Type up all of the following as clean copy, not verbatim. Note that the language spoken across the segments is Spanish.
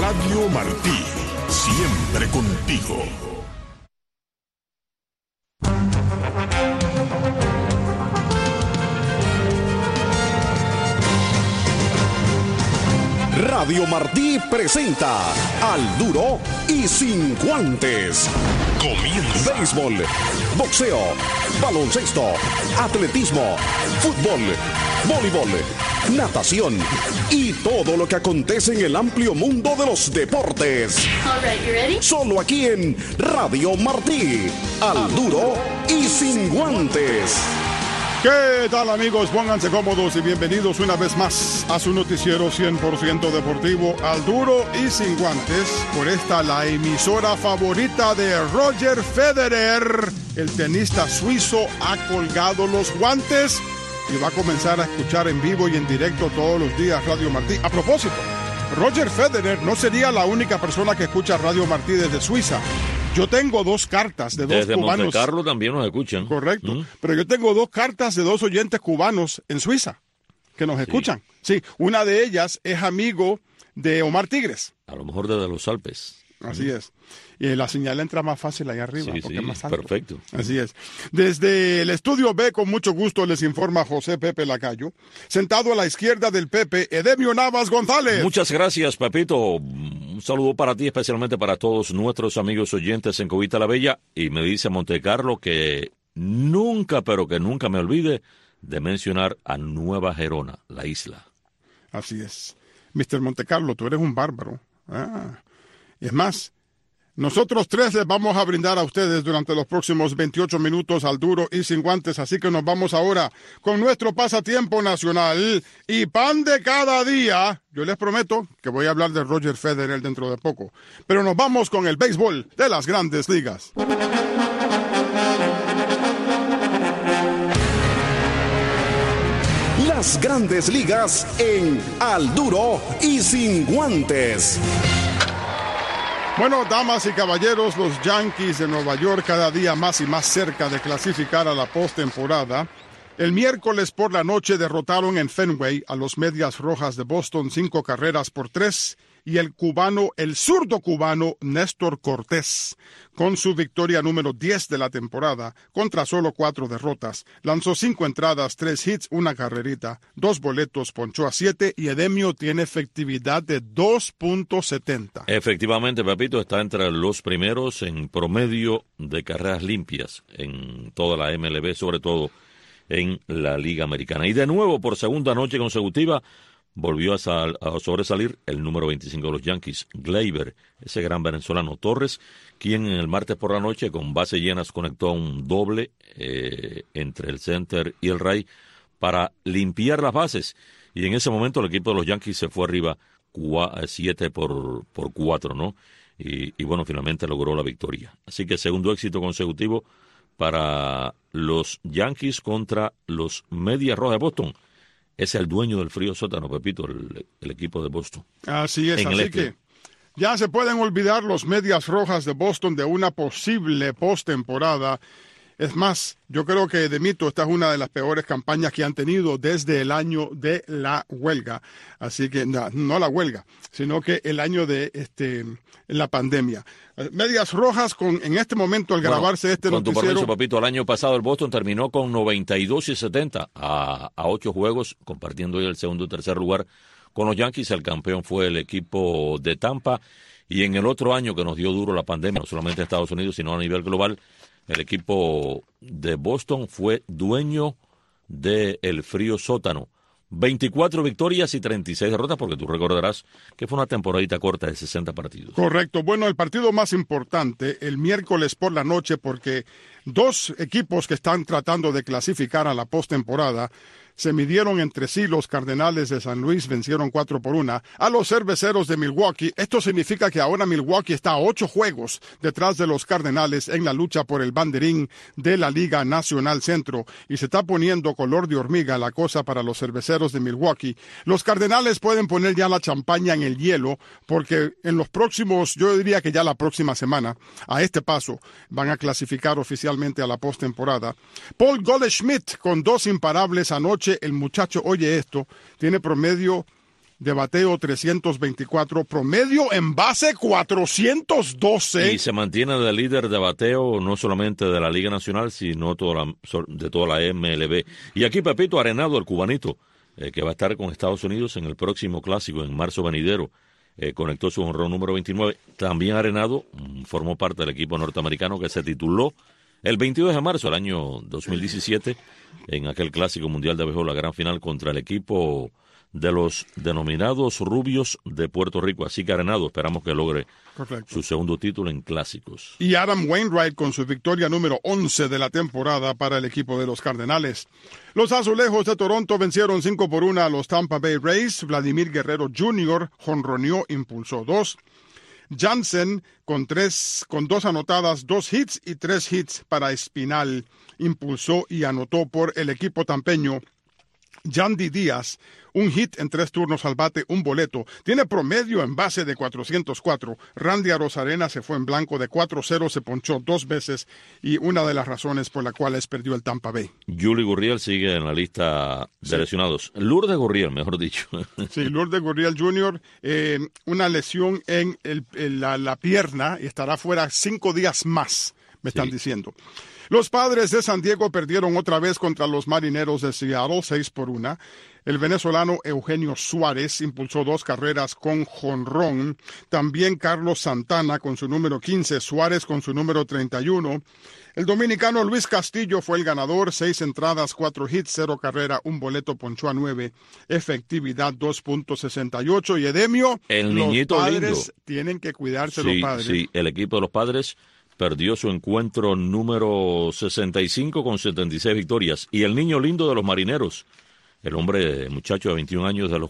Radio Martí, siempre contigo. Radio Martí presenta Al Duro y Sin Guantes. Comienza. Béisbol, boxeo, baloncesto, atletismo, fútbol, voleibol, natación y todo lo que acontece en el amplio mundo de los deportes. All right, you ready? Solo aquí en Radio Martí. Al Duro y Sin Guantes. ¿Qué tal, amigos? Pónganse cómodos y bienvenidos una vez más a su noticiero 100% deportivo, Al Duro y Sin Guantes. Por esta, la emisora favorita de Roger Federer. El tenista suizo ha colgado los guantes y va a comenzar a escuchar en vivo y en directo todos los días Radio Martí. A propósito, Roger Federer no sería la única persona que escucha Radio Martí desde Suiza. Yo tengo dos cartas de dos desde cubanos. Desde Monte Carlo también nos escuchan. Correcto. Pero yo tengo dos cartas de dos oyentes cubanos en Suiza que nos escuchan. Sí, una de ellas es amigo de Omar Tigres. A lo mejor desde los Alpes. Así es. Y la señal entra más fácil ahí arriba, porque es más alto. Perfecto. Así es. Desde el estudio B, con mucho gusto les informa José Pepe Lacayo. Sentado a la izquierda del Pepe, Edemio Navas González. Muchas gracias, Pepito. Un saludo para ti, especialmente para todos nuestros amigos oyentes en Cubita la Bella. Y me dice Monte Carlo que nunca, pero que nunca me olvide de mencionar a Nueva Gerona, la isla. Así es. Mr. Monte Carlo, tú eres un bárbaro. Es más, nosotros tres les vamos a brindar a ustedes durante los próximos 28 minutos al duro y sin guantes, así que nos vamos ahora con nuestro pasatiempo nacional y pan de cada día. Yo les prometo que voy a hablar de Roger Federer dentro de poco, pero nos vamos con el béisbol de las Grandes Ligas. Las Grandes Ligas en Al Duro y Sin Guantes. Bueno, damas y caballeros, los Yankees de Nueva York cada día más y más cerca de clasificar a la postemporada. El miércoles por la noche derrotaron en Fenway a los Medias Rojas de Boston 5-3 y el zurdo cubano Néstor Cortés, con su victoria número 10 de la temporada, contra solo 4 derrotas, lanzó 5 entradas, 3 hits, 1 carrerita, 2 boletos, ponchó a 7 y Edemio tiene efectividad de 2.70. Efectivamente, Pepito, está entre los primeros en promedio de carreras limpias en toda la MLB, sobre todo en la Liga Americana. Y de nuevo, por segunda noche consecutiva, volvió a sobresalir el número 25 de los Yankees, Gleyber, ese gran venezolano. Torres, quien el martes por la noche con bases llenas conectó un doble entre el center y el right para limpiar las bases. Y en ese momento el equipo de los Yankees se fue arriba 7-4, ¿no? Y bueno, finalmente logró la victoria. Así que segundo éxito consecutivo para los Yankees contra los Medias Rojas de Boston. Es el dueño del frío sótano, Pepito, el equipo de Boston. Así es, así que ya se pueden olvidar los Medias Rojas de Boston de una posible postemporada. Es más, yo creo que, Demito, esta es una de las peores campañas que han tenido desde el año de la huelga. Así que, no la huelga, sino que el año de la pandemia. Medias Rojas, en este momento, al grabarse noticiero... Con tu permiso, Papito, el año pasado el Boston terminó con 92-70 a 8 juegos, compartiendo hoy el segundo y tercer lugar con los Yankees. El campeón fue el equipo de Tampa. Y en el otro año que nos dio duro la pandemia, no solamente en Estados Unidos, sino a nivel global, el equipo de Boston fue dueño del frío sótano. 24 victorias y 36 derrotas, porque tú recordarás que fue una temporadita corta de 60 partidos. Correcto. Bueno, el partido más importante, el miércoles por la noche, porque dos equipos que están tratando de clasificar a la postemporada se midieron entre sí. Los Cardenales de San Luis vencieron 4-1 a los Cerveceros de Milwaukee. Esto significa que ahora Milwaukee está a 8 juegos detrás de los Cardenales en la lucha por el banderín de la Liga Nacional Centro, y se está poniendo color de hormiga la cosa para los Cerveceros de Milwaukee. Los Cardenales pueden poner ya la champaña en el hielo, porque en los próximos, yo diría que ya la próxima semana, a este paso, van a clasificar oficialmente a la postemporada. Paul Goldschmidt con 2 imparables anoche. El muchacho, oye esto, tiene promedio de bateo 324, promedio en base 412. Y se mantiene de líder de bateo no solamente de la Liga Nacional, sino de toda la MLB. Y aquí Pepito Arenado, el cubanito, que va a estar con Estados Unidos en el próximo clásico, en marzo venidero, conectó su jonrón número 29. También Arenado formó parte del equipo norteamericano que se tituló el 22 de marzo del año 2017 en aquel clásico mundial de béisbol, la gran final contra el equipo de los denominados Rubios de Puerto Rico. Así que Arenado esperamos que logre su segundo título en clásicos. Y Adam Wainwright con su victoria número 11 de la temporada para el equipo de los Cardenales. Los Azulejos de Toronto vencieron 5-1 a los Tampa Bay Rays. Vladimir Guerrero Jr. jonroneó, impulsó 2. Jansen con 2 anotadas, 2 hits y 3 hits para Espinal, impulsó y anotó por el equipo tampeño. Yandy Díaz, un hit en 3 turnos al bate, un boleto. Tiene promedio en base de 404. Randy Arozarena se fue en blanco de 4-0, se ponchó 2 veces y una de las razones por las cuales perdió el Tampa Bay. Yuli Gurriel sigue en la lista de lesionados. Lourdes Gurriel, mejor dicho. Sí, Lourdes Gurriel Jr., una lesión en la pierna y estará fuera 5 días más, me están diciendo. Los Padres de San Diego perdieron otra vez contra los Marineros de Seattle, 6-1. El venezolano Eugenio Suárez impulsó 2 carreras con jonrón. También Carlos Santana con su número 15, Suárez con su número 31. El dominicano Luis Castillo fue el ganador, 6 entradas, 4 hits, 0 carrera, un boleto, ponchó a 9. Efectividad 2.68. Y Edemio, el niñito los Padres lindo. Tienen que cuidarse los Padres. Sí, el equipo de los Padres perdió su encuentro número 65 con 76 victorias. Y el niño lindo de los Marineros, el muchacho de 21 años de los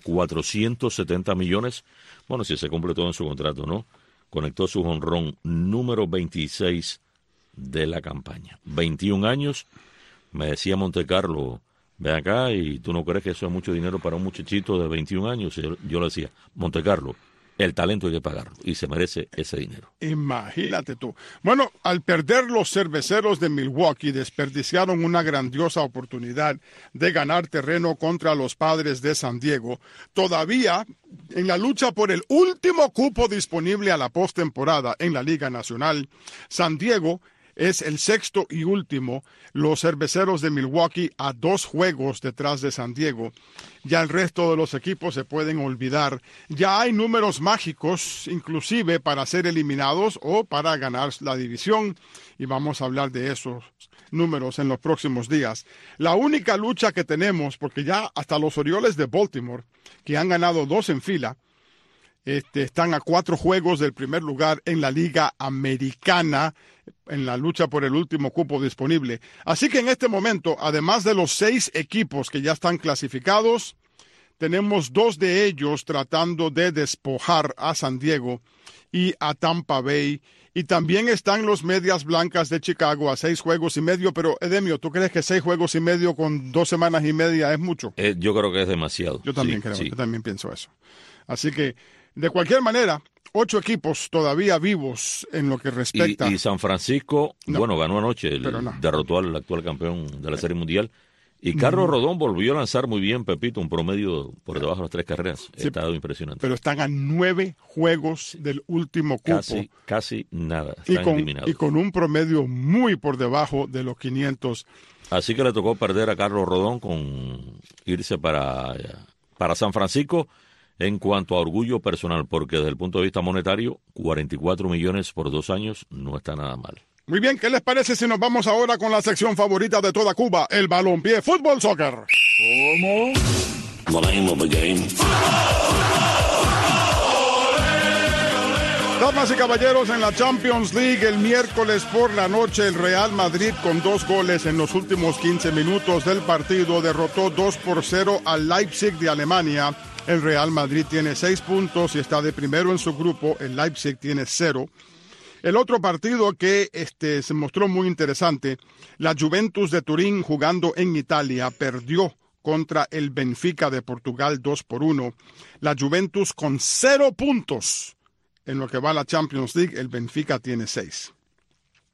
470 millones, bueno, si se cumple todo en su contrato, ¿no? Conectó su jonrón número 26 de la campaña. 21 años, me decía Montecarlo, ven acá y tú no crees que eso es mucho dinero para un muchachito de 21 años. Yo le decía, Montecarlo, el talento hay que pagarlo y se merece ese dinero. Imagínate tú. Bueno, al perder los Cerveceros de Milwaukee, desperdiciaron una grandiosa oportunidad de ganar terreno contra los Padres de San Diego. Todavía en la lucha por el último cupo disponible a la postemporada en la Liga Nacional, San Diego es el 6º y último, los Cerveceros de Milwaukee a 2 juegos detrás de San Diego. Ya el resto de los equipos se pueden olvidar. Ya hay números mágicos, inclusive para ser eliminados o para ganar la división, y vamos a hablar de esos números en los próximos días. La única lucha que tenemos, porque ya hasta los Orioles de Baltimore, que han ganado 2 en fila, están a 4 juegos del primer lugar en la Liga Americana, en la lucha por el último cupo disponible. Así que en este momento, además de los 6 equipos que ya están clasificados, tenemos 2 de ellos tratando de despojar a San Diego y a Tampa Bay. Y también están los Medias Blancas de Chicago a 6 juegos y medio. Pero, Edemio, ¿tú crees que 6 juegos y medio con 2 semanas y media es mucho? Yo creo que es demasiado. Yo también creo, yo también pienso eso. Así que, de cualquier manera, 8 equipos todavía vivos en lo que respecta. Y San Francisco, ganó anoche, derrotó al actual campeón de la Serie Mundial. Y Carlos Rodón volvió a lanzar muy bien, Pepito, un promedio por debajo de las 3 carreras. Sí, está impresionante. Pero están a 9 juegos del último cupo. Casi nada. Están eliminados. Y con un promedio muy por debajo de los 500. Así que le tocó perder a Carlos Rodón con irse para San Francisco. En cuanto a orgullo personal, porque desde el punto de vista monetario, 44 millones por 2 años no está nada mal. Muy bien, ¿qué les parece si nos vamos ahora con la sección favorita de toda Cuba, el balompié, fútbol, soccer? ¿Cómo? The name of the game. Damas y caballeros, en la Champions League, el miércoles por la noche, el Real Madrid, con 2 goles en los últimos 15 minutos del partido, derrotó 2-0 al Leipzig de Alemania. El Real Madrid tiene 6 puntos y está de primero en su grupo. El Leipzig tiene 0. El otro partido que se mostró muy interesante, la Juventus de Turín, jugando en Italia, perdió contra el Benfica de Portugal 2-1. La Juventus con 0 puntos en lo que va a la Champions League, el Benfica tiene 6.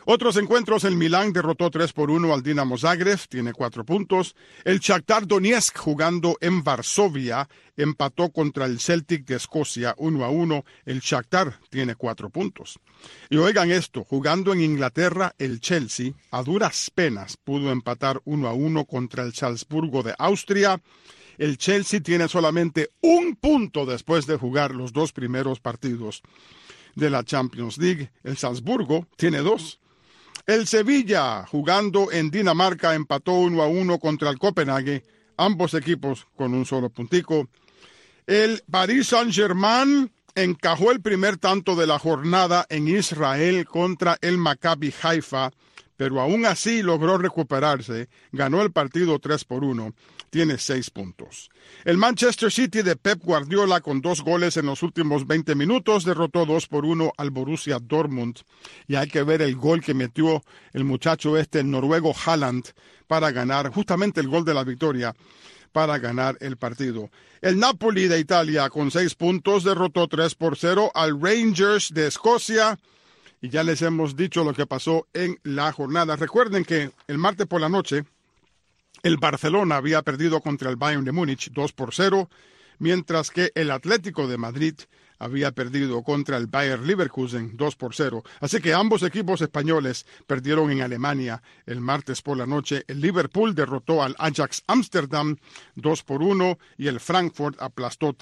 Otros encuentros, el Milán derrotó 3-1 al Dinamo Zagreb, tiene 4 puntos. El Shakhtar Donetsk, jugando en Varsovia, empató contra el Celtic de Escocia 1-1. El Shakhtar tiene 4 puntos. Y oigan esto, jugando en Inglaterra, el Chelsea a duras penas pudo empatar 1-1 contra el Salzburgo de Austria. El Chelsea tiene solamente 1 punto después de jugar los 2 primeros partidos de la Champions League. El Salzburgo tiene 2. El Sevilla, jugando en Dinamarca, empató 1-1 contra el Copenhague, ambos equipos con un solo puntico. El Paris Saint-Germain encajó el primer tanto de la jornada en Israel contra el Maccabi Haifa, pero aún así logró recuperarse, ganó el partido 3-1, tiene 6 puntos. El Manchester City de Pep Guardiola, con 2 goles en los últimos 20 minutos, derrotó 2-1 al Borussia Dortmund. Y hay que ver el gol que metió el muchacho el noruego Haaland, para ganar justamente el gol de la victoria, para ganar el partido. El Napoli de Italia, con 6 puntos, derrotó 3-0 al Rangers de Escocia. Y ya les hemos dicho lo que pasó en la jornada. Recuerden que el martes por la noche, el Barcelona había perdido contra el Bayern de Múnich 2-0, mientras que el Atlético de Madrid había perdido contra el Bayer Leverkusen 2-0. Así que ambos equipos españoles perdieron en Alemania el martes por la noche. El Liverpool derrotó al Ajax Amsterdam 2-1 y el Frankfurt aplastó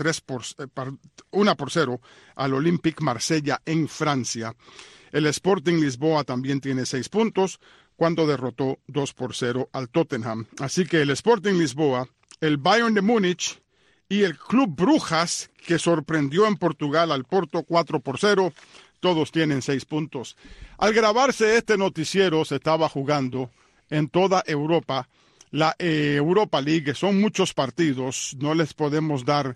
1-0 al Olympique Marsella en Francia. El Sporting Lisboa también tiene 6 puntos cuando derrotó 2-0 al Tottenham. Así que el Sporting Lisboa, el Bayern de Múnich y el Club Brujas, que sorprendió en Portugal al Porto 4-0, todos tienen 6 puntos. Al grabarse este noticiero se estaba jugando en toda Europa la Europa League. Son muchos partidos, no les podemos dar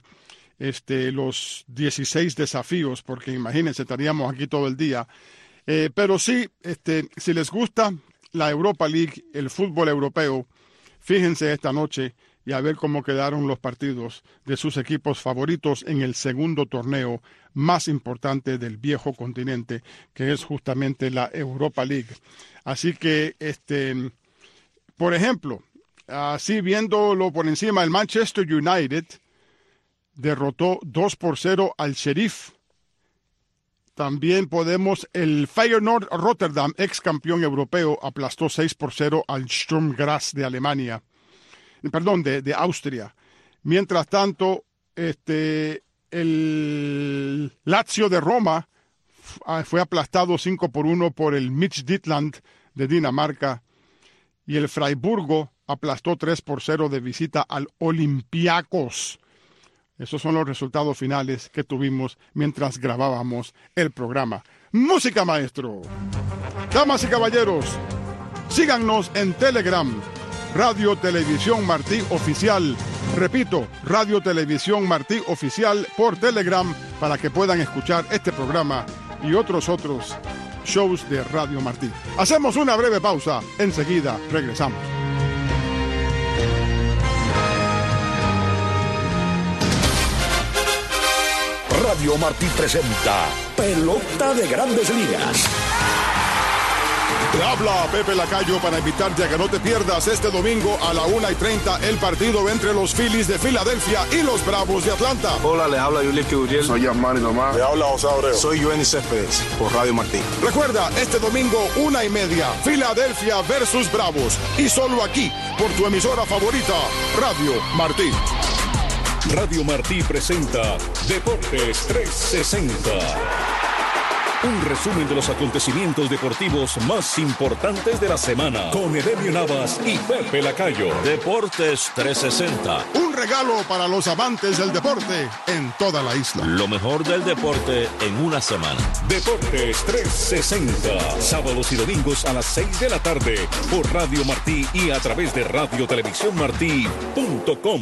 los 16 desafíos, porque imagínense, estaríamos aquí todo el día. Pero sí, si les gusta la Europa League, el fútbol europeo, fíjense esta noche y a ver cómo quedaron los partidos de sus equipos favoritos en el segundo torneo más importante del viejo continente, que es justamente la Europa League. Así que, por ejemplo, así viéndolo por encima, el Manchester United derrotó 2-0 al Sheriff. También podemos, el Feyenoord Rotterdam, ex campeón europeo, aplastó 6-0 al Sturm Graz de Alemania. Perdón, de Austria. Mientras tanto, el Lazio de Roma fue aplastado 5-1 por el Midtjylland de Dinamarca. Y el Freiburgo aplastó 3-0 de visita al Olympiacos. Esos son los resultados finales que tuvimos mientras grabábamos el programa. ¡Música, maestro! Damas y caballeros, síganos en Telegram, Radio Televisión Martí Oficial. Repito, Radio Televisión Martí Oficial por Telegram, para que puedan escuchar este programa y otros shows de Radio Martí. Hacemos una breve pausa, enseguida regresamos. Radio Martí presenta Pelota de Grandes Ligas. Te habla Pepe Lacayo para invitarte a que no te pierdas este domingo a la 1:30 el partido entre los Phillies de Filadelfia y los Bravos de Atlanta. Hola, les habla Yulieski Uriel. Soy Yasmani Tomás. Le habla José Abreu. Soy Joenny Céspedes por Radio Martí. Recuerda, este domingo 1:30, Filadelfia versus Bravos. Y solo aquí, por tu emisora favorita, Radio Martí. Radio Martí presenta Deportes 360. Un resumen de los acontecimientos deportivos más importantes de la semana, con Edelmio Navas y Pepe Lacayo. Deportes 360. Un regalo para los amantes del deporte en toda la isla. Lo mejor del deporte en una semana. Deportes 360. Sábados y domingos a las 6 de la tarde por Radio Martí y a través de radiotelevisiónmartí.com.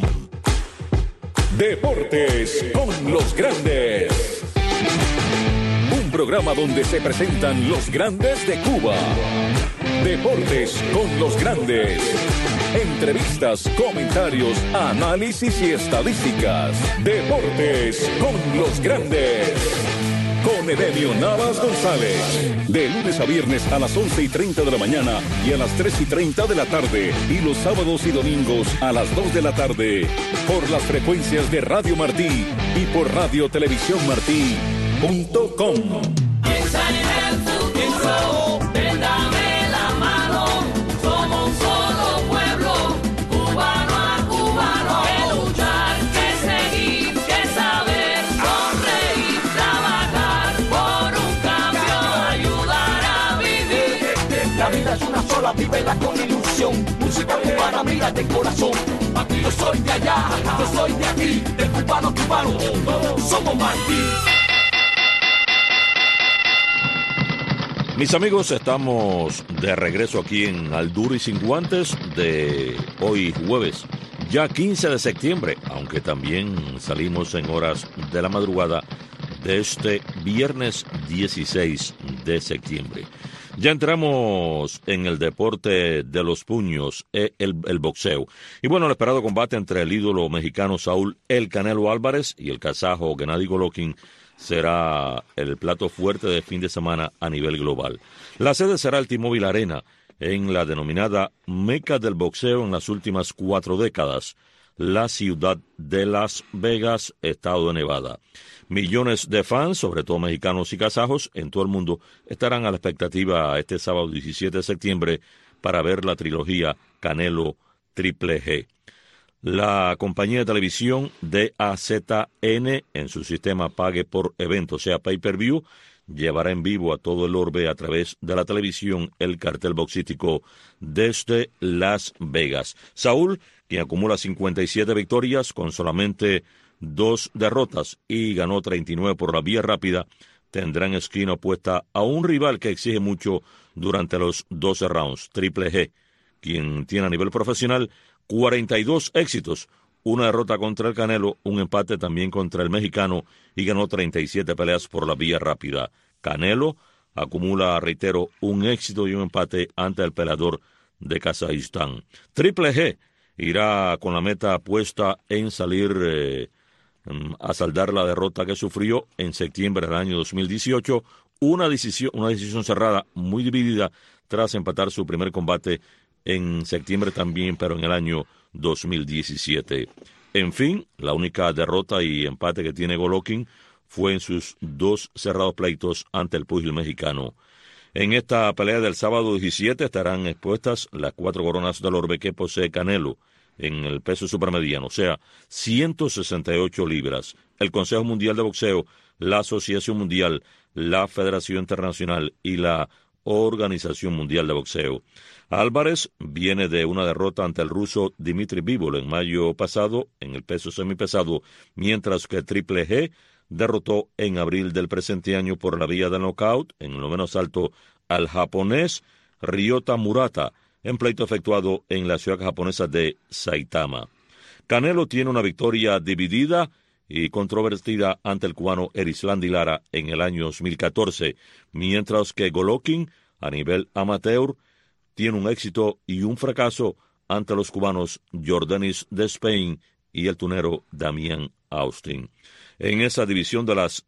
Deportes con los grandes. Un programa donde se presentan los grandes de Cuba. Deportes con los grandes. Entrevistas, comentarios, análisis y estadísticas. Deportes con los grandes. con Edenio Navas González. De lunes a viernes a las 11:30 de la mañana y a las 3:30 de la tarde. Y los sábados y domingos a las 2 de la tarde. Por las frecuencias de Radio Martí y por radiotelevisiónmartí.com. Piensa en el futuro, dame la mano. Somos un solo pueblo, cubano a cubano. Que luchar, que seguir, que saber, sonreír, trabajar por un cambio, ayudar a vivir. La vida es una sola, vívela con ilusión. Música cubana, mira de corazón. Aquí yo soy de allá, yo soy de aquí, de cubano a cubano, todos somos Martí. Mis amigos, estamos de regreso aquí en Al Duro y Sin Guantes de hoy jueves, ya 15 de septiembre, aunque también salimos en horas de la madrugada de este viernes 16 de septiembre. Ya entramos en el deporte de los puños, el boxeo. Y bueno, el esperado combate entre el ídolo mexicano Saúl El Canelo Álvarez y el kazajo Gennady Golovkin será el plato fuerte de fin de semana a nivel global. La sede será el T-Mobile Arena, en la denominada meca del boxeo en las últimas 4 décadas, la ciudad de Las Vegas, estado de Nevada. Millones de fans, sobre todo mexicanos y kazajos, en todo el mundo, estarán a la expectativa este sábado 17 de septiembre para ver la trilogía Canelo Triple G. La compañía de televisión DAZN, en su sistema pague por evento, o sea, pay-per-view, llevará en vivo a todo el orbe a través de la televisión el cartel boxístico desde Las Vegas. Saúl, quien acumula 57 victorias con solamente 2 derrotas y ganó 39 por la vía rápida, tendrá en esquina opuesta a un rival que exige mucho durante los 12 rounds, Triple G, quien tiene a nivel profesional 42 éxitos, una derrota contra el Canelo, un empate también contra el mexicano y ganó 37 peleas por la vía rápida. Canelo acumula, reitero, un éxito y un empate ante el peleador de Kazajistán. Triple G irá con la meta puesta en salir a saldar la derrota que sufrió en septiembre del año 2018, una decisión cerrada, muy dividida, tras empatar su primer combate en septiembre también, pero en el año 2017. En fin, la única derrota y empate que tiene Golovkin fue en sus 2 cerrados pleitos ante el púgil mexicano. En esta pelea del sábado 17 estarán expuestas las 4 coronas del orbe que posee Canelo en el peso supermediano, o sea, 168 libras. El Consejo Mundial de Boxeo, la Asociación Mundial, la Federación Internacional y la Organización Mundial de Boxeo. Álvarez viene de una derrota ante el ruso Dmitry Bivol en mayo pasado en el peso semipesado, mientras que Triple G derrotó en abril del presente año por la vía del knockout en lo menos alto al japonés Ryota Murata en pleito efectuado en la ciudad japonesa de Saitama. Canelo tiene una victoria dividida y controvertida ante el cubano Erislandy Lara en el año 2014, mientras que Golovkin, a nivel amateur, tiene un éxito y un fracaso ante los cubanos Jordanis Despain y el tunero Damian Austin. En esa división de las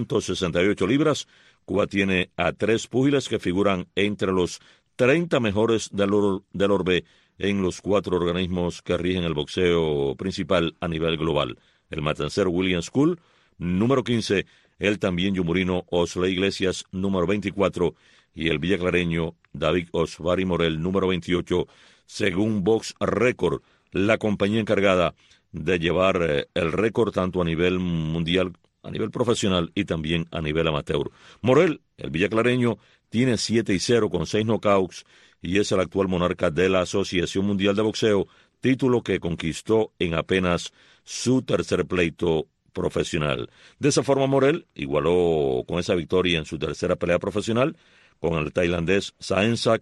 168 libras, Cuba tiene a 3 púgiles que figuran entre los 30 mejores del orbe en los 4 organismos que rigen el boxeo principal a nivel global. El matancero William School, número 15, el también yumurino Osley Iglesias, número 24, y el villaclareño David Osvari Morel, número 28, según Box Record, la compañía encargada de llevar el récord tanto a nivel mundial, a nivel profesional y también a nivel amateur. Morel, el villaclareño, tiene 7-0 con 6 knockouts y es el actual monarca de la Asociación Mundial de Boxeo, título que conquistó en apenas su tercer pleito profesional. De esa forma, Morel igualó con esa victoria en su tercera pelea profesional con el tailandés Saensak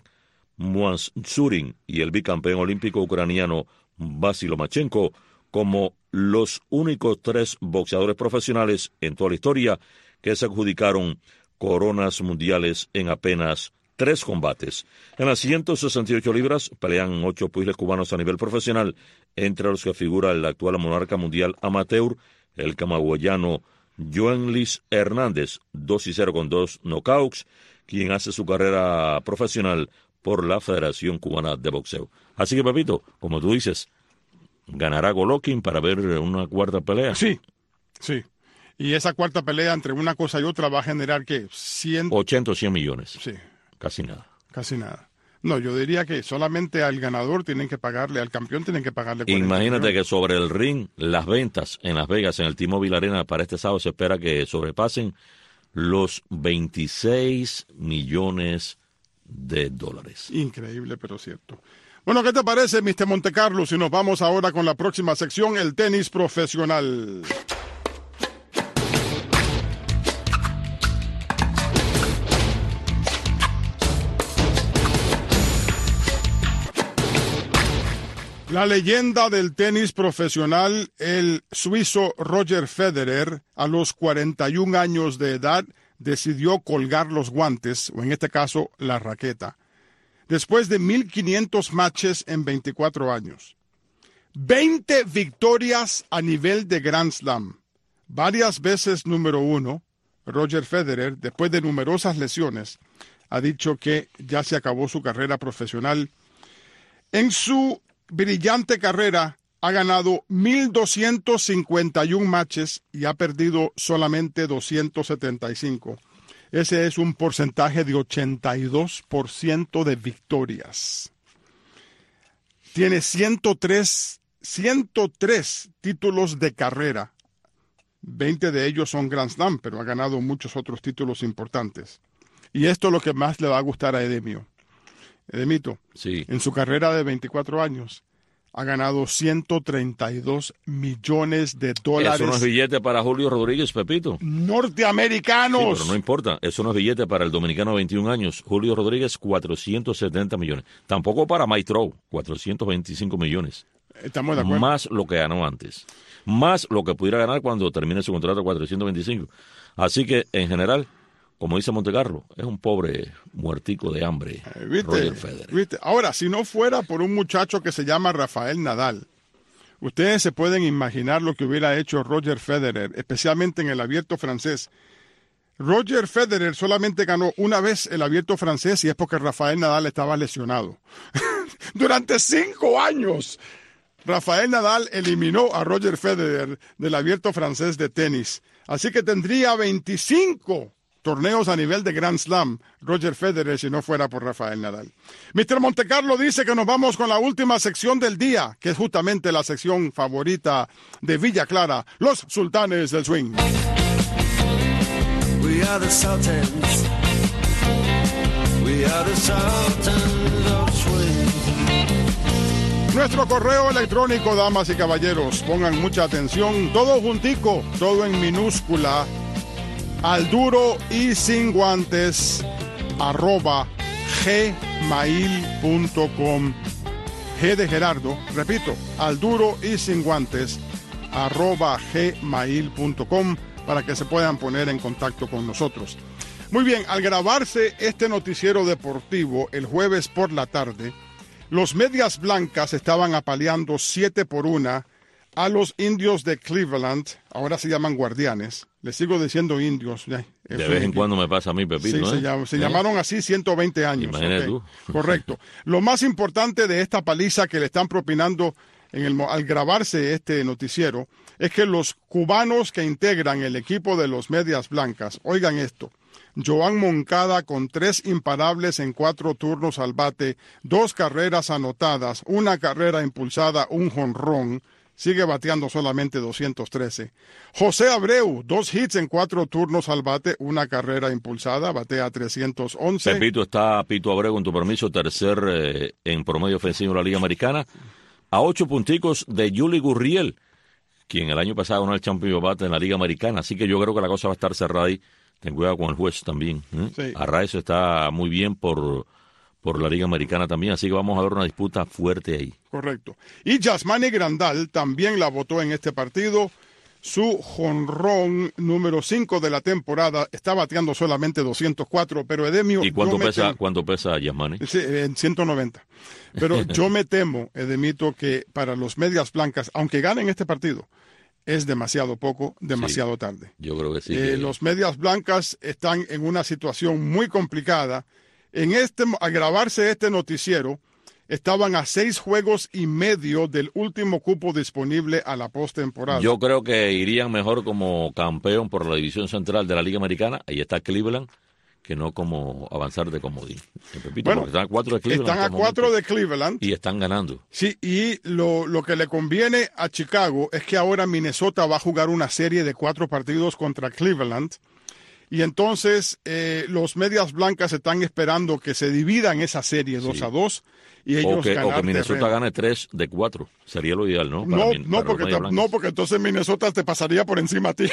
Muansurin y el bicampeón olímpico ucraniano Vasily Lomachenko como los únicos 3 boxeadores profesionales en toda la historia que se adjudicaron coronas mundiales en apenas 3 combates. En las 168 libras pelean 8 púgiles cubanos a nivel profesional, entre los que figura el actual monarca mundial amateur, el camagüeyano Joenlis Hernández, 2-0 con 2 knockouts, quien hace su carrera profesional por la Federación Cubana de Boxeo. Así que, Pepito, como tú dices, ¿ganará Golovkin para ver una cuarta pelea? Sí. Y esa cuarta pelea entre una cosa y otra va a generar, ¿qué? 80 o 100 millones. Sí. Casi nada. No, yo diría que solamente al ganador tienen que pagarle, al campeón tienen que pagarle 40 Imagínate millones. que sobre el ring, las ventas en Las Vegas, en el T-Mobile Arena, para este sábado se espera que sobrepasen los 26 millones de dólares. Increíble, pero cierto. Bueno, ¿qué te parece, Mr. Montecarlo, si nos vamos ahora con la próxima sección, el tenis profesional? La leyenda del tenis profesional, el suizo Roger Federer, a los 41 años de edad, decidió colgar los guantes, o en este caso, la raqueta, después de 1.500 matches en 24 años. 20 victorias a nivel de Grand Slam, varias veces número 1, Roger Federer, después de numerosas lesiones, ha dicho que ya se acabó su carrera profesional. En su brillante carrera ha ganado 1.251 matches y ha perdido solamente 275. Ese es un porcentaje de 82% de victorias. Tiene 103 títulos de carrera. 20 de ellos son Grand Slam, pero ha ganado muchos otros títulos importantes. Y esto es lo que más le va a gustar a Edemio. Edemito, Sí. en su carrera de 24 años, ha ganado 132 millones de dólares Eso no es billete para Julio Rodríguez, Pepito. norteamericanos. Sí, pero no importa, eso no es billete para el dominicano de 21 años. Julio Rodríguez, 470 millones. Tampoco para Mike Trout, 425 millones. Estamos de acuerdo. Más lo que ganó antes. Más lo que pudiera ganar cuando termine su contrato, 425. Así que, en general, como dice Montecarlo, es un pobre muertico de hambre, Roger Federer. ¿Viste? Ahora, si no fuera por un muchacho que se llama Rafael Nadal, ustedes se pueden imaginar lo que hubiera hecho Roger Federer, especialmente en el Abierto francés. Roger Federer solamente ganó una vez el Abierto francés y es porque Rafael Nadal estaba lesionado. Durante 5 años, Rafael Nadal eliminó a Roger Federer del Abierto francés de tenis. Así que tendría 25 torneos a nivel de Grand Slam, Roger Federer, si no fuera por Rafael Nadal. Mr. Montecarlo dice que nos vamos con la última sección del día, que es justamente la sección favorita de Villa Clara, los Sultanes del Swing. We are the Sultans. We are the Sultans of Swing. Nuestro correo electrónico, damas y caballeros, pongan mucha atención, todo juntico, todo en minúscula, al duro y sin guantes, @gmail.com. G de Gerardo, repito, al duro y sin guantes, @gmail.com, para que se puedan poner en contacto con nosotros. Muy bien, al grabarse este noticiero deportivo el jueves por la tarde, los Medias Blancas estaban apaleando 7-1 a los Indios de Cleveland, ahora se llaman Guardianes, les sigo diciendo Indios. De vez en cuando me pasa a mí, Pepito. Sí, se llamaron así 120 años. Imagínate tú. Correcto. Lo más importante de esta paliza que le están propinando al grabarse este noticiero es que los cubanos que integran el equipo de los Medias Blancas, oigan esto, Joan Moncada con 3 imparables en 4 turnos al bate, 2 carreras anotadas, 1 carrera impulsada, 1 jonrón, sigue bateando solamente 213. José Abreu, 2 hits en 4 turnos al bate, 1 carrera impulsada, batea 311. Pepito, está Pito Abreu, con tu permiso, tercer en promedio ofensivo en la Liga Americana, a 8 punticos de Yuli Gurriel, quien el año pasado ganó el Champion Bate en la Liga Americana, así que yo creo que la cosa va a estar cerrada ahí. Ten cuidado con el juez también. Sí. Arraez está muy bien por la Liga Americana también, así que vamos a ver una disputa fuerte ahí. Correcto. Y Yasmani Grandal también la votó en este partido. Su jonrón número 5 de la temporada está bateando solamente 204, pero Edemio... ¿Y cuánto pesa Yasmani? Sí, en 190. Pero yo me temo, Edemito, que para los Medias Blancas, aunque ganen este partido, es demasiado poco, demasiado tarde. Yo creo que sí. Los Medias Blancas están en una situación muy complicada. Al grabarse este noticiero, estaban a 6 juegos y medio del último cupo disponible a la postemporada. Yo creo que irían mejor como campeón por la división central de la Liga Americana. Ahí está Cleveland, que no como avanzar de comodín. Repito, bueno, están a 4 de Cleveland. Están a 4 de Cleveland. Y están ganando. Sí, y lo que le conviene a Chicago es que ahora Minnesota va a jugar una serie de 4 partidos contra Cleveland. Y entonces los Medias Blancas están esperando que se dividan esa serie 2-2 y ellos o que Minnesota terreno. gane 3 de 4. Sería lo ideal, ¿no? Porque entonces Minnesota te pasaría por encima a ti.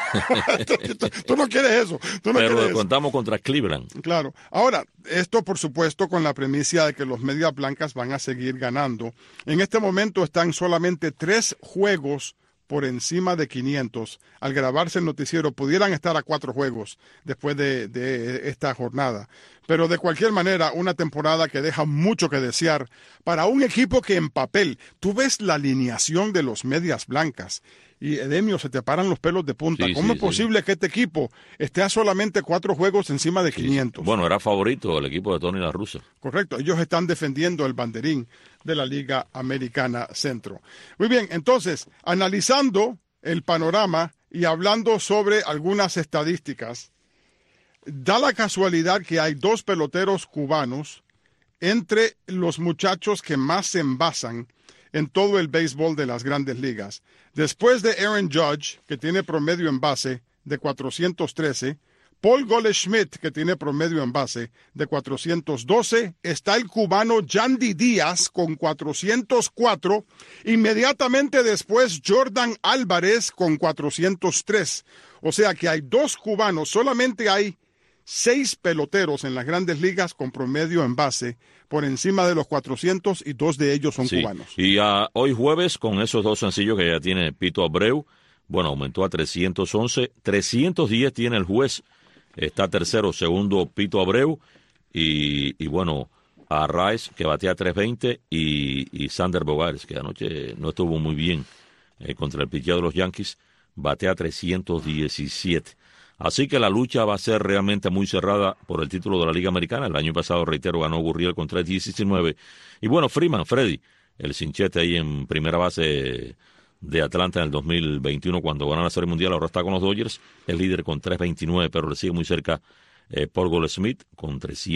Tú no quieres eso. Pero contamos contra Cleveland. Claro. Ahora, esto por supuesto con la premisa de que los Medias Blancas van a seguir ganando. En este momento están solamente 3 juegos por encima de 500. Al grabarse el noticiero, pudieran estar a 4 juegos después de esta jornada. Pero de cualquier manera, una temporada que deja mucho que desear para un equipo que en papel, tú ves la alineación de los Medias Blancas y, Edemio, se te paran los pelos de punta. ¿Cómo es posible que este equipo esté a solamente 4 juegos encima de 500? Bueno, era favorito el equipo de Tony La Russa. Correcto, ellos están defendiendo el banderín de la Liga Americana Centro. Muy bien, entonces, analizando el panorama y hablando sobre algunas estadísticas, da la casualidad que hay 2 peloteros cubanos entre los muchachos que más se envasan en todo el béisbol de las Grandes Ligas. Después de Aaron Judge, que tiene promedio en base de 413, Paul Goldschmidt, que tiene promedio en base de 412, está el cubano Yandy Díaz con 404, inmediatamente después Jordan Álvarez con 403. O sea que hay 2 cubanos, solamente hay 6 peloteros en las Grandes Ligas con promedio en base por encima de los 400 y 2 de ellos son cubanos. Y hoy jueves, con esos 2 sencillos que ya tiene Pito Abreu, bueno, aumentó a 311, 310 tiene el juez, está tercero, segundo Pito Abreu, y bueno, a Rice, que batea 320, y Sander Bogaerts, que anoche no estuvo muy bien contra el picheo de los Yankees, batea 317. Así que la lucha va a ser realmente muy cerrada por el título de la Liga Americana. El año pasado, reitero, ganó Gurriel con 3-19. Y bueno, Freeman, Freddy, el cinchete ahí en primera base de Atlanta en el 2021 cuando ganó la Serie Mundial, ahora está con los Dodgers, el líder con 329, pero le sigue muy cerca Paul Goldschmidt con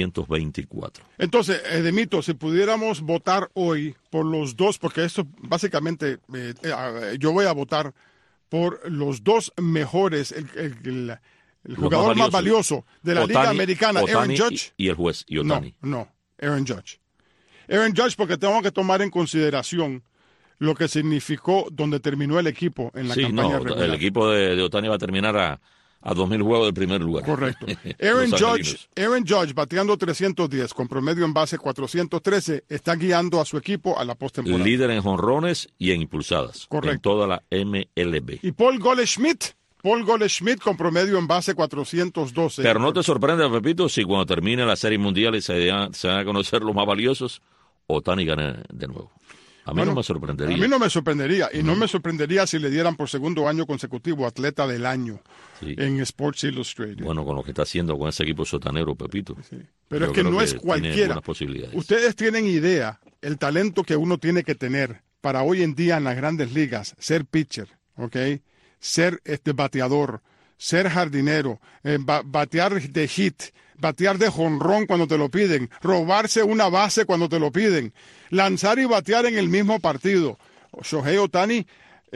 324. Entonces, Edemito, si pudiéramos votar hoy por los 2, porque esto básicamente yo voy a votar por los 2 mejores, el jugador más valioso de la Otani, Liga Americana, Otani Aaron Judge. Y el juez, y Otani. No, Aaron Judge. Aaron Judge, porque tengo que tomar en consideración lo que significó donde terminó el equipo en la campaña regular. El equipo de Otani va a terminar a 2,000 juegos del primer lugar. Correcto. Aaron Judge, bateando 310, con promedio en base 413, está guiando a su equipo a la postemporada. Líder en jonrones y en impulsadas. Correcto. En toda la MLB. Y Paul Goldschmidt con promedio en base 412. Pero no te sorprende, Pepito, si cuando termine la Serie Mundial y se van a conocer los más valiosos, Otani gane de nuevo. A mí no me sorprendería. A mí no me sorprendería. Y no me sorprendería si le dieran por segundo año consecutivo Atleta del Año en Sports Illustrated. Bueno, con lo que está haciendo con ese equipo sotanero, Pepito. Sí. Pero es que no es cualquiera. Ustedes tienen idea el talento que uno tiene que tener para hoy en día en las Grandes Ligas, ser pitcher, ¿ok? Ser bateador, ser jardinero, batear de hit, batear de jonrón cuando te lo piden, robarse una base cuando te lo piden, lanzar y batear en el mismo partido. Shohei Otani,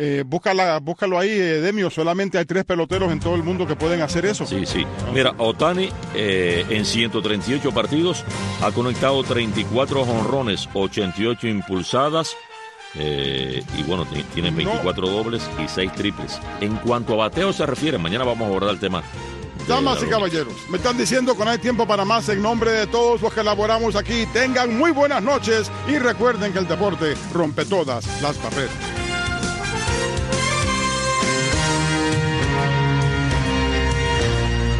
búscalo ahí, Demio, solamente hay 3 peloteros en todo el mundo que pueden hacer eso. Sí. Mira, Otani en 138 partidos ha conectado 34 jonrones, 88 impulsadas, y bueno, tienen 24 dobles y 6 triples. En cuanto a bateo se refiere, mañana vamos a abordar el tema. Damas y caballeros, me están diciendo que no hay tiempo para más. En nombre de todos los que elaboramos aquí, tengan muy buenas noches y recuerden que el deporte rompe todas las barreras.